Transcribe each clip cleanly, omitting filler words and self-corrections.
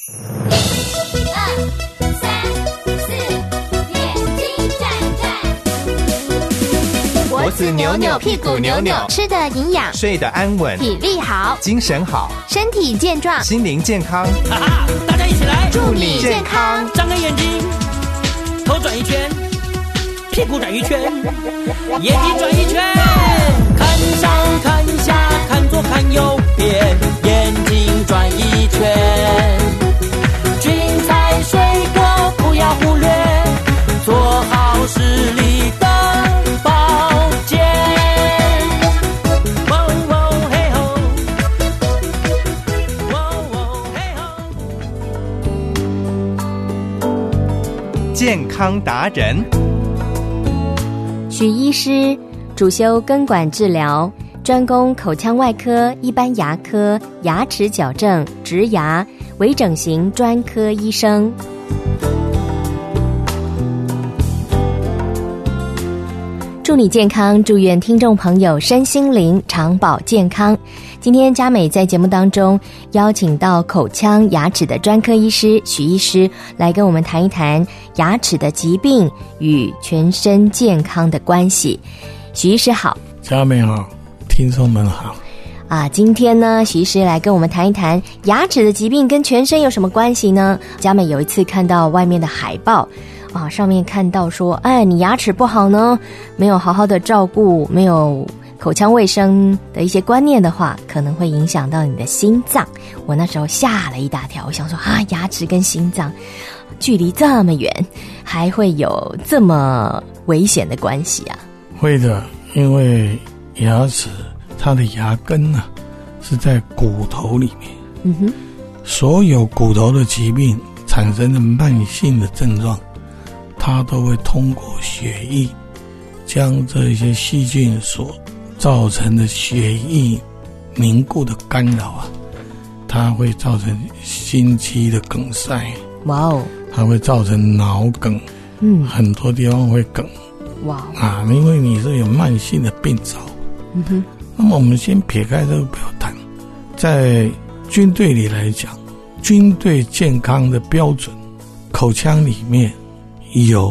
脖子扭扭，屁股扭扭， 吃得营养， 睡得安稳， 体力好， 精神好， 身体健壮， 心灵健康。 哈哈，大家一起来， 祝你健康！ 张开眼睛，头转一圈，屁股转一圈，眼睛转一圈，看上看下，看左看右边，眼睛转一圈。菌菜水果不要忽略，做好视力的保健。喔喔嘿吼，喔喔嘿吼。健康达人许医师主修根管治疗，专攻口腔外科、一般牙科、牙齿矫正、植牙、微整形专科医生。祝你健康，祝愿听众朋友身心灵长保健康。今天嘉美在节目当中邀请到口腔牙齿的专科医师许医师来跟我们谈一谈牙齿的疾病与全身健康的关系。许医师好。 嘉美好，听众们好。 今天呢，许医师来跟我们谈一谈牙齿的疾病跟全身有什么关系呢？嘉美有一次看到外面的海报上面看到说，你牙齿不好呢，没有好好的照顾，没有口腔卫生的一些观念的话，可能会影响到你的心脏。我那时候吓了一大跳，我想说牙齿跟心脏距离这么远，还会有这么危险的关系啊？ 会的，因为牙齿它的牙根呢是在骨头里面。所有骨头的疾病产生的慢性的症状，它都会通过血液将这些细菌所造成的血液凝固的干扰它会造成心肌的梗塞，它会造成脑梗，很多地方会梗，因为你是有慢性的病灶。那么我们先撇开这个不要谈，在军队里来讲，军队健康的标准，口腔里面有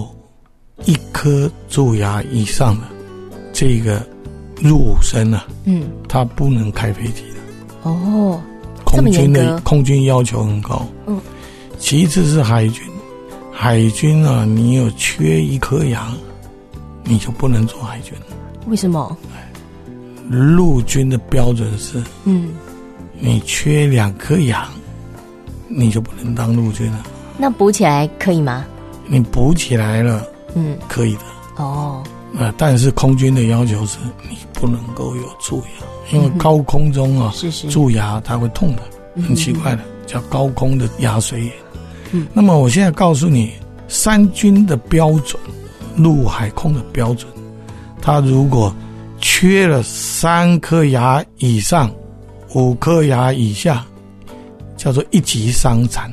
1颗蛀牙以上的这个入伍生他不能开飞机的。空军要求很高。其次是海军，海军你有缺1颗牙，你就不能做海军。 为什么？ 陆军的标准是，你缺2颗牙，你就不能当陆军了。 那补起来可以吗？ 你补起来了，可以的。但是空军的要求是你不能够有蛀牙，因为高空中蛀牙它会痛的，很奇怪的，叫高空的牙髓炎。那么我现在告诉你，3军的标准，陆海空的标准，它如果缺了3颗牙以上，5颗牙以下，叫做1级伤残。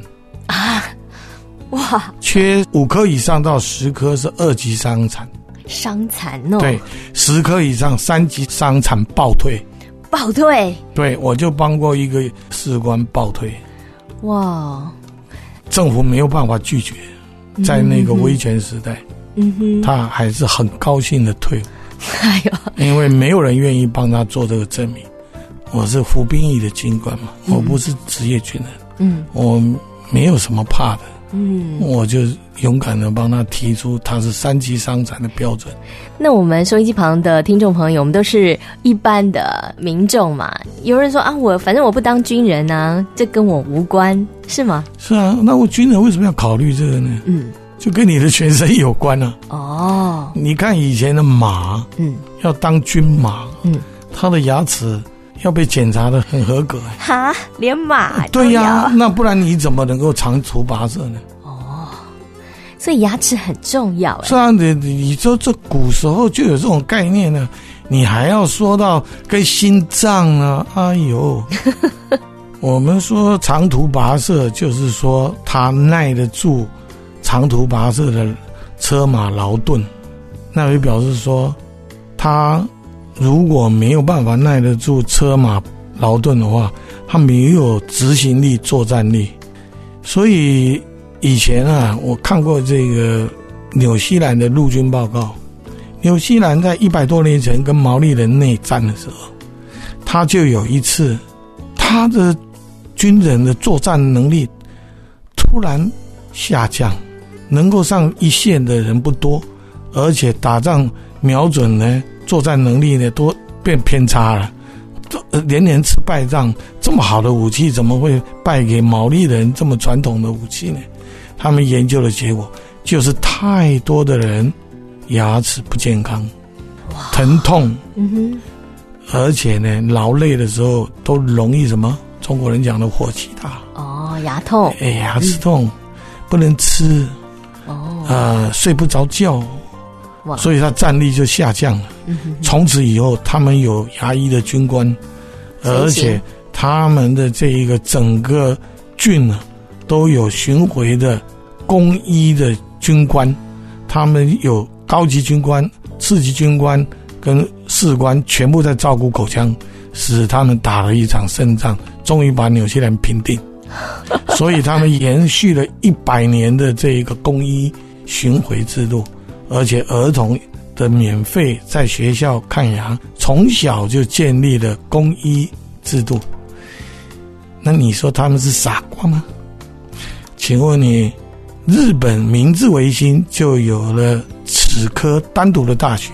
缺5颗以上到10颗是2级伤残。 伤残对，10颗以上3级伤残报退。对，我就帮过一个士官报退。政府没有办法拒绝，在那个威权时代，他还是很高兴的退伍。因为没有人愿意帮他做这个证明。我是服兵役的军官嘛，我不是职业军人，我没有什么怕的。我就勇敢的帮他提出他是3级伤残的标准。 那我们收音机旁的听众朋友，我们都是一般的民众嘛，有人说反正我不当军人啊，这跟我无关，是吗？ 是啊，那我军人为什么要考虑这个呢？就跟你的全身有关你看以前的马，要当军马，他的牙齿要被检查得很合格。 连马对呀，那不然你怎么能够长途跋涉呢？ 所以牙齿很重要。 是啊，你说这古时候就有这种概念呢，你还要说到跟心脏呢？我们说长途跋涉，就是说他耐得住长途跋涉的车马劳顿，那也表示说他如果没有办法耐得住车马劳顿的话，他没有执行力、作战力。 所以以前啊，我看过这个纽西兰的陆军报告，纽西兰在100多年前跟毛利人内战的时候，他就有一次，他的军人的作战能力突然下降，能够上一线的人不多，而且打仗瞄准呢，作战能力呢都变偏差了，连连吃败仗。这么好的武器怎么会败给毛利人这么传统的武器呢？他们研究的结果就是太多的人牙齿不健康，疼痛，而且呢劳累的时候都容易什么？中国人讲的火气大哦，牙痛， 牙齿痛，不能吃睡不着觉，所以他战力就下降了。从此以后他们有牙医的军官，而且他们的这一个整个郡呢都有巡回的公医的军官，他们有高级军官、次级军官跟士官全部在照顾口腔，使他们打了一场胜仗，终于把纽西兰平定。所以他们延续了100年的这一个公医巡回制度，而且儿童的免费在学校看牙，从小就建立了公医制度。那你说他们是傻瓜吗？请问你，日本明治维新就有了齿科单独的大学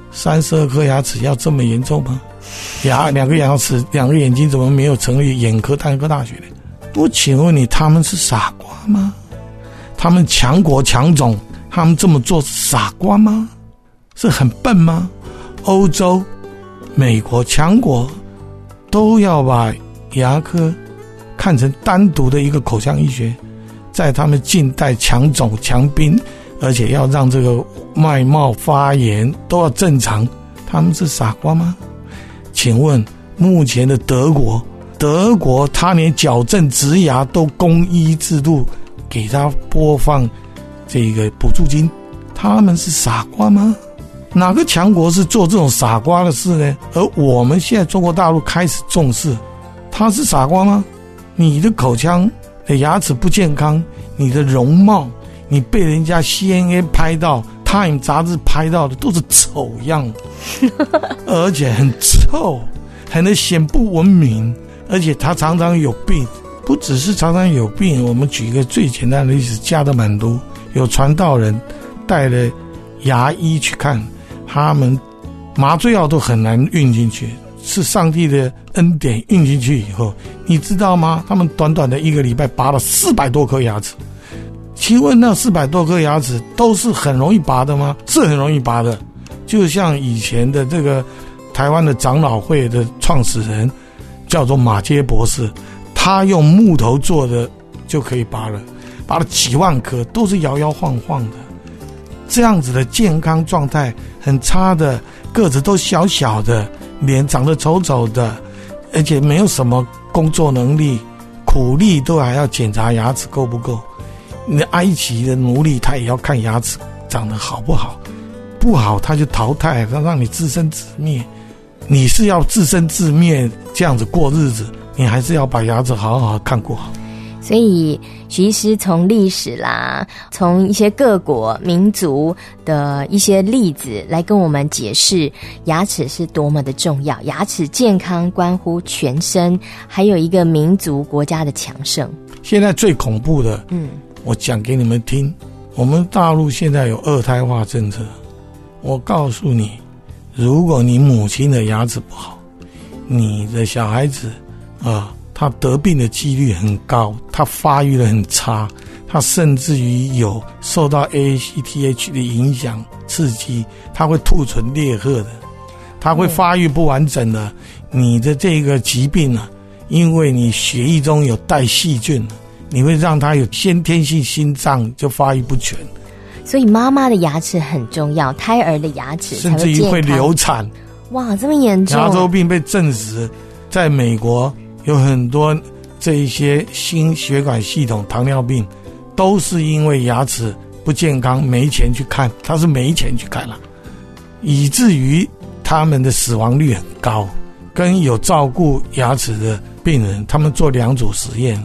，32颗牙齿要这么严重吗？两个牙齿2个眼睛怎么没有成立眼科单科大学呢？我请问你，他们是傻瓜吗？他们强国强种，他们这么做是傻瓜吗？是很笨吗？欧洲、美国强国都要把牙科看成单独的一个口腔医学，在他们近代强种强兵，而且要让这个外貌发炎都要正常，他们是傻瓜吗？请问目前的德国他连矫正植牙都公医制度，给他播放这个补助金，他们是傻瓜吗？哪个强国是做这种傻瓜的事呢？而我们现在中国大陆开始重视，他是傻瓜吗？你的口腔的牙齿不健康，你的容貌，你被人家 CNN 拍到 Time 杂志拍到的都是丑样而且很臭，很显不文明，而且他常常有病。不只是常常有病，我们举一个最简单的例子，加德满都有传道人带了牙医去看，他们麻醉药都很难运进去，是上帝的恩典运进去以后，你知道吗？他们短短的1个礼拜拔了400多颗牙齿。请问那400多颗牙齿都是很容易拔的吗？是很容易拔的，就像以前的这个台湾的长老会的创始人叫做马偕博士，他用木头做的就可以拔了几万颗，都是摇摇晃晃的。这样子的健康状态很差的，个子都小小的，脸长得丑丑的，而且没有什么工作能力，苦力都还要检查牙齿够不够。你的埃及的奴隶他也要看牙齿长得好不好，不好他就淘汰，他让你自生自灭。你是要自生自灭这样子过日子，你还是要把牙齿好好看过好。 所以徐医师从历史啦，从一些各国民族的一些例子来跟我们解释牙齿是多么的重要，牙齿健康关乎全身，还有一个民族国家的强盛。 现在最恐怖的，我讲给你们听，我们大陆现在有2胎化政策。我告诉你，如果你母亲的牙齿不好，你的小孩子他得病的几率很高，他发育的很差，他甚至于有受到 AACTH 的影响刺激，他会兔唇裂褐的，他会发育不完整的。你的这个疾病因为你血液中有带细菌，你会让他有先天性心脏就发育不全。 所以妈妈的牙齿很重要，胎儿的牙齿才会健康， 甚至于会流产。 哇，这么严重！ 牙周病被证实，在美国有很多这一些心血管系统糖尿病都是因为牙齿不健康，没钱去看，他是没钱去看了，以至于他们的死亡率很高。跟有照顾牙齿的病人，他们做2组实验，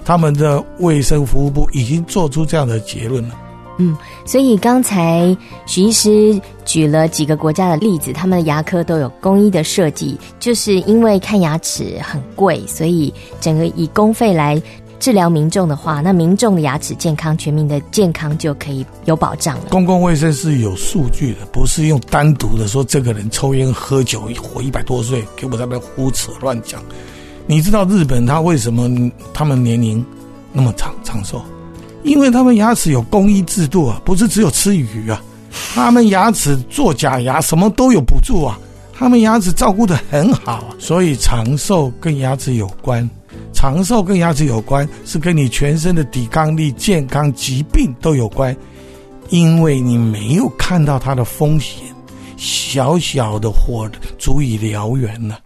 他们的卫生服务部已经做出这样的结论了。 所以刚才许医师举了几个国家的例子，他们的牙科都有公益的设计，就是因为看牙齿很贵，所以整个以公费来治疗民众的话，那民众的牙齿健康，全民的健康就可以有保障了。 公共卫生是有数据的，不是用单独的说这个人抽烟喝酒活100多岁，给我在那边胡扯乱讲。你知道日本他为什么他们年龄那么长寿？因为他们牙齿有公益制度啊，不是只有吃鱼啊，他们牙齿做假牙什么都有补助啊，他们牙齿照顾得很好啊，所以长寿跟牙齿有关。长寿跟牙齿有关，是跟你全身的抵抗力、健康、疾病都有关，因为你没有看到它的风险，小小的火足以燎原了。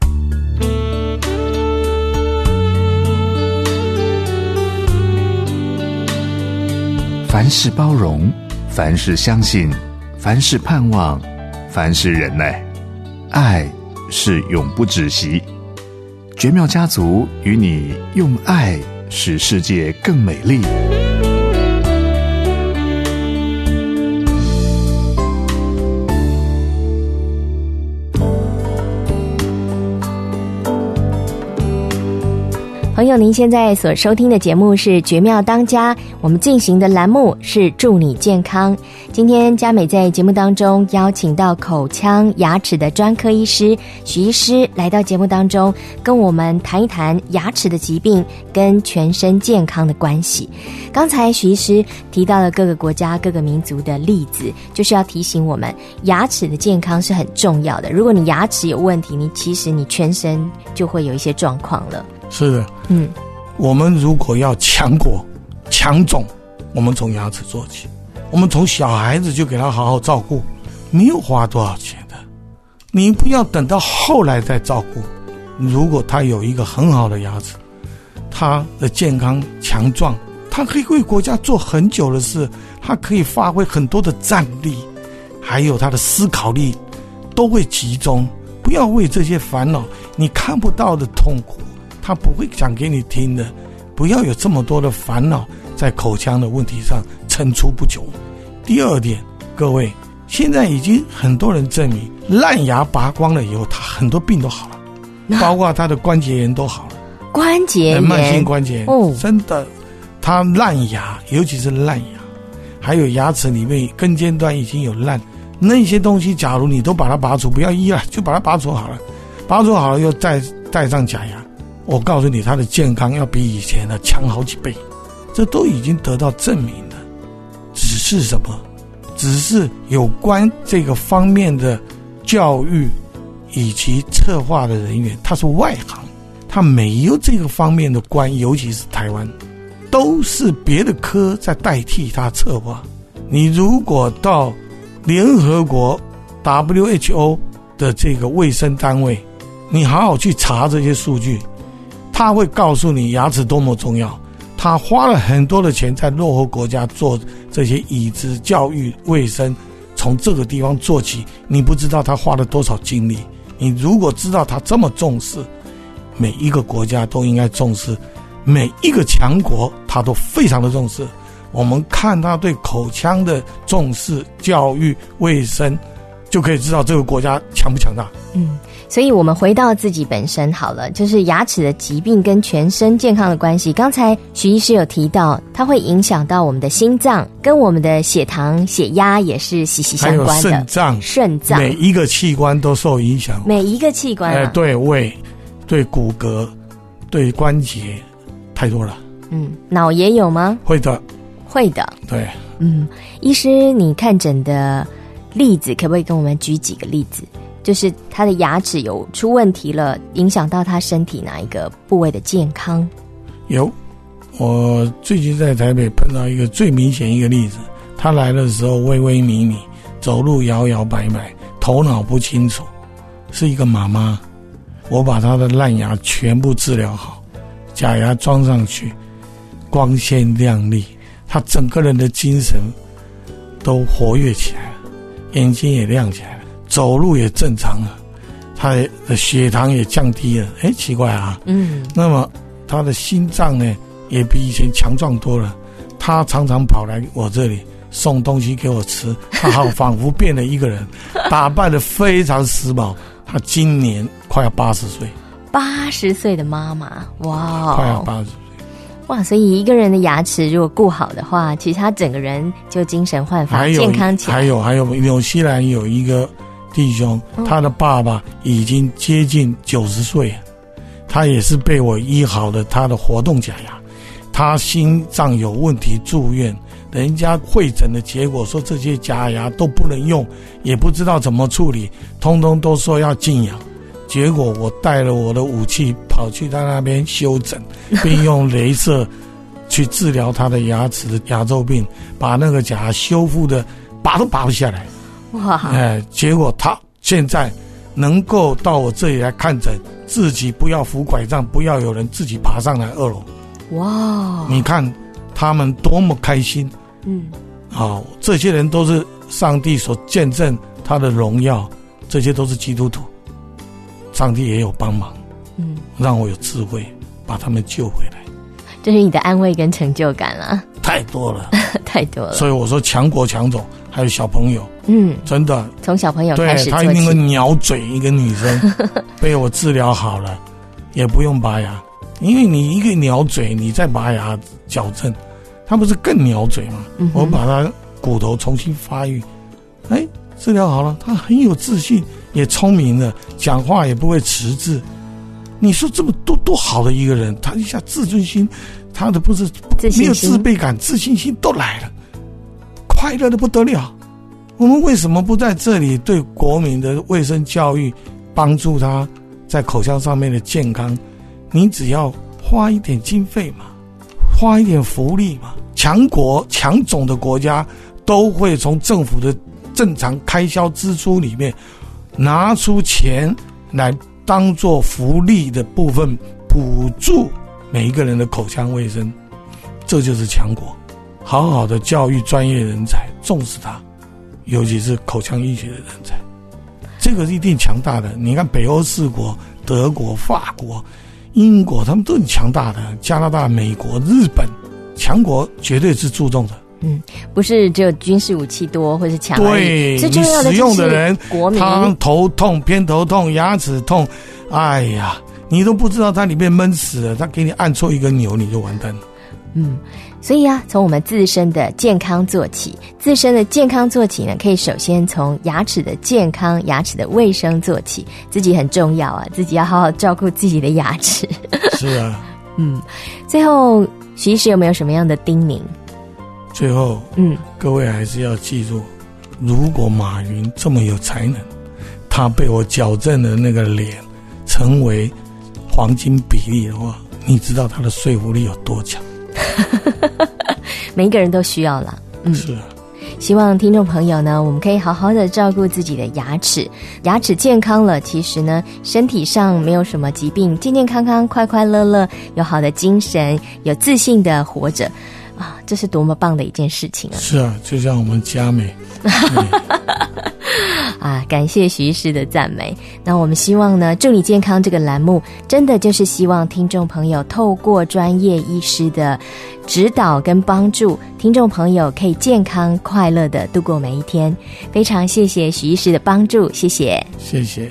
凡事包容，凡事相信，凡事盼望，凡事忍耐，爱是永不止息。绝妙家族与你用爱使世界更美丽。 朋友，您现在所收听的节目是绝妙当家，我们进行的栏目是祝你健康。今天佳美在节目当中邀请到口腔牙齿的专科医师许医师来到节目当中，跟我们谈一谈牙齿的疾病跟全身健康的关系。刚才许医师提到了各个国家各个民族的例子，就是要提醒我们牙齿的健康是很重要的，如果你牙齿有问题，其实你全身就会有一些状况了。 是的，我们如果要强国强种，我们从牙齿做起，我们从小孩子就给他好好照顾，没有花多少钱的，你不要等到后来再照顾。如果他有一个很好的牙齿，他的健康强壮，他可以为国家做很久的事，他可以发挥很多的战力，还有他的思考力都会集中。不要为这些烦恼，你看不到的痛苦他不会讲给你听的，不要有这么多的烦恼在口腔的问题上层出不穷。第二点，各位，现在已经很多人证明烂牙拔光了以后，他很多病都好了，包括他的关节炎都好了。 关节炎， 慢性关节炎，真的，他烂牙，尤其是烂牙，还有牙齿里面根尖端已经有烂，那些东西假如你都把它拔除，不要医了，就把它拔除好了，拔除好了又再戴上假牙，我告诉你，他的健康要比以前的强好几倍，这都已经得到证明了。只是什么？只是有关这个方面的教育以及策划的人员，他是外行，他没有这个方面的关，尤其是台湾，都是别的科在代替他策划。你如果到联合国 WHO 的这个卫生单位，你好好去查这些数据，他会告诉你牙齿多么重要，他花了很多的钱在落后国家做这些椅子、教育、卫生，从这个地方做起，你不知道他花了多少精力。你如果知道他这么重视，每一个国家都应该重视，每一个强国他都非常的重视。我们看他对口腔的重视、教育、卫生，就可以知道这个国家强不强大。 所以我们回到自己本身好了，就是牙齿的疾病跟全身健康的关系。刚才许医师有提到，它会影响到我们的心脏，跟我们的血糖、血压也是息息相关的。 还有肾脏，每一个器官都受影响。 每一个器官啊， 对胃、对骨骼、对关节，太多了。 脑也有吗？ 会的。对。 医师，你看诊的例子可不可以跟我们举几个例子？就是他的牙齿有出问题了，影响到他身体哪一个部位的健康？有， 我最近在台北碰到一个最明显一个例子，他来的时候微微迷迷，走路摇摇摆摆，头脑不清楚，是一个妈妈。我把他的烂牙全部治疗好，假牙装上去，光鲜亮丽，他整个人的精神都活跃起来了，眼睛也亮起来了，走路也正常了，他的血糖也降低了。奇怪啊，那么他的心脏呢也比以前强壮多了。他常常跑来我这里送东西给我吃，他好仿佛变了一个人，打扮得非常时髦。他今年快要80岁 ，80岁的妈妈，哇， 快要80岁， 哇！所以一个人的牙齿如果顾好的话，其实他整个人就精神焕发，健康起来。 还有纽西兰有一个弟兄，他的爸爸已经接近90岁了，他也是被我医好了他的活动假牙。他心脏有问题住院，人家会诊的结果说这些假牙都不能用，也不知道怎么处理，通通都说要静养。结果我带了我的武器跑去他那边修整，并用雷射去治疗他的牙齿的牙周病，把那个假牙修复的拔都拔不下来。 哇！ 结果他现在能够到我这里来看诊，自己不要扶拐杖，不要有人，自己爬上来2楼。 哇！ 你看他们多么开心。这些人都是上帝所见证他的荣耀，这些都是基督徒，上帝也有帮忙，让我有智慧把他们救回来。 这是你的安慰跟成就感啦， 太多了太多了。 所以我说强国强种，还有小朋友，真的从小朋友开始做起。 对，他那个鸟嘴一个女生被我治疗好了，也不用拔牙，因为你一个鸟嘴你再拔牙矫正，他不是更鸟嘴吗？我把他骨头重新发育，治疗好了，他很有自信，也聪明了，讲话也不会迟滞。你说这么多好的一个人，他一下自尊心，他的不是没有自卑感，自信心都来了，快乐的不得了。我们为什么不在这里对国民的卫生教育帮助他在口腔上面的健康？你只要花一点经费嘛，花一点福利嘛。强国强种的国家都会从政府的正常开销支出里面拿出钱来当做福利的部分，补助每一个人的口腔卫生。这就是强国。好好的教育专业人才，重视他，尤其是口腔医学的人才，这个是一定强大的。你看北欧4国，德国、法国、英国，他们都很强大的，加拿大、美国、日本，强国绝对是注重的。 不是只有军事武器多或是强而已， 对， 最重要的你使用的人， 国民他头痛、偏头痛、牙齿痛，哎呀，你都不知道他里面闷死了，他给你按错一个钮，你就完蛋了。 所以从我们自身的健康做起，呢，可以首先从牙齿的健康、牙齿的卫生做起，自己很重要啊，自己要好好照顾自己的牙齿。 是啊， 最后徐医师有没有什么样的叮咛？ 最后，各位还是要记住，如果马云这么有才能，他被我矫正的那个脸成为黄金比例的话，你知道他的说服力有多强？ 每一个人都需要啦。 是啊。 希望听众朋友呢，我们可以好好的照顾自己的牙齿，牙齿健康了，其实呢，身体上没有什么疾病，健健康康、快快乐乐，有好的精神，有自信的活着啊，这是多么棒的一件事情啊！ 是啊，就像我们佳美感谢徐医师的赞美。那我们希望呢，祝你健康这个栏目真的就是希望听众朋友透过专业医师的指导跟帮助，听众朋友可以健康快乐的度过每一天。非常谢谢徐医师的帮助，谢谢。 谢谢。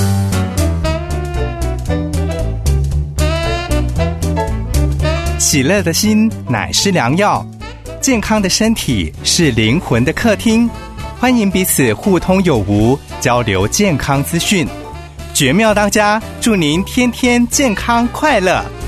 喜乐的心乃是良药，健康的身体是灵魂的客厅。欢迎彼此互通有无，交流健康资讯。绝妙当家，祝您天天健康快乐。